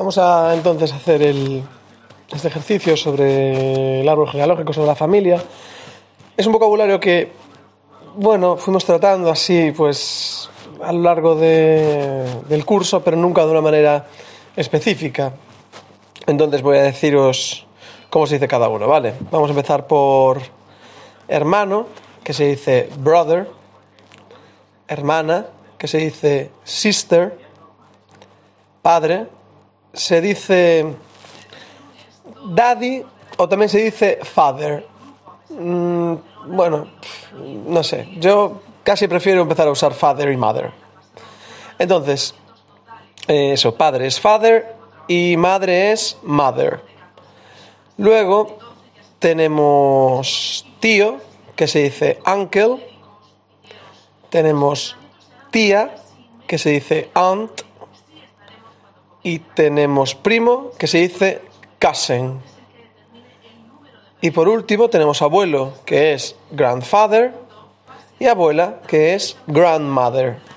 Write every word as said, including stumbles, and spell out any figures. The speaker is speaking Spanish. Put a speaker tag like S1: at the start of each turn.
S1: Vamos a entonces hacer el, este ejercicio sobre el árbol genealógico, sobre la familia. Es un vocabulario que, bueno, fuimos tratando así, pues, a lo largo de, del curso, pero nunca de una manera específica. Entonces voy a deciros cómo se dice cada uno, ¿vale? Vamos a empezar por hermano, que se dice brother. Hermana, que se dice sister. Padre, se dice daddy o también se dice father. Mm, bueno, no sé, yo casi prefiero empezar a usar father y mother. Entonces, eh, eso, padre es father y madre es mother. Luego tenemos tío, que se dice uncle. Tenemos tía, que se dice aunt. Y tenemos primo, que se dice cousin. Y por último tenemos abuelo, que es grandfather, y abuela, que es grandmother.